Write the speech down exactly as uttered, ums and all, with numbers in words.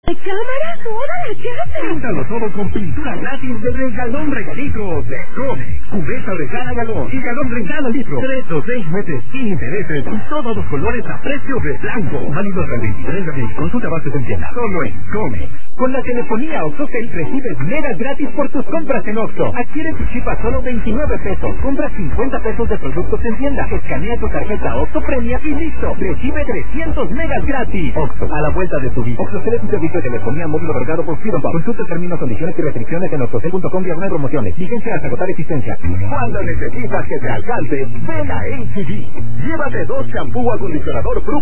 ¿De cámara? ¡Toda la casa! Píntalo todo con pintura gratis del regalón regalito de Comex. Cubeta de cada galón y galón de cada litro. Tres o seis meses sin intereses y todos los colores a precio de blanco. Válido hasta el veintitrés de abril. Consulta bases en tienda. Solo en Comex. Con la telefonía OxxoTel recibes megas gratis por tus compras en Oxxo. Adquiere tu chip a solo veintinueve pesos. Compra cincuenta pesos de productos en tienda. Escanea tu tarjeta Oxxo Premia y listo. Recibe trescientos megas gratis. Oxxo, a la vuelta de tu vida. OxxoTel es un servicio de telefonía móvil otorgado por Freedom Pop. Consulta términos, condiciones y restricciones en oxxotel punto com diagonal promociones. Vigencia hasta agotar existencia. Cuando necesitas que te alcance, ven a H E B. Llévate dos shampoo acondicionador Pro